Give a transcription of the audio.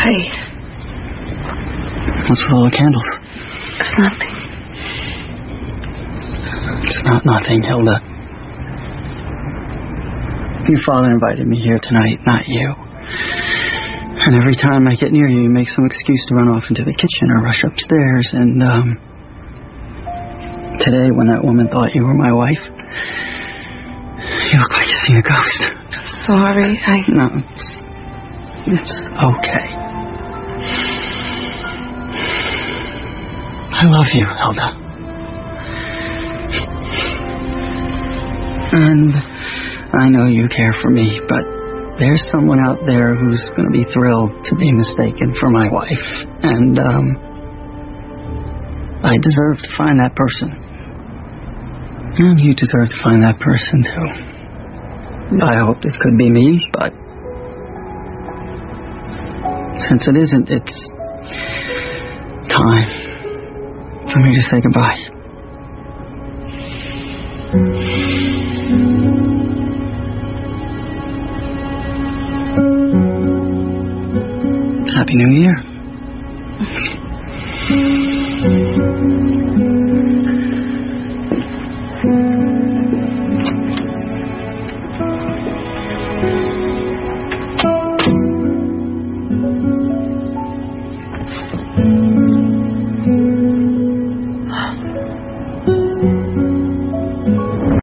Hey. What's with all the candles? It's nothing. It's not nothing, Hilda. Your father invited me here tonight, not you. And every time I get near you, you make some excuse to run off into the kitchen or rush upstairs. And, today, when that woman thought you were my wife, you look like you've seen a ghost. I'm sorry. No, it's okay. I love you, Hilda. And I know you care for me, but there's someone out there who's going to be thrilled to be mistaken for my wife. And, I deserve to find that person. And you deserve to find that person, too. I hope this could be me, but since it isn't, it's time for me to say goodbye. Happy New Year.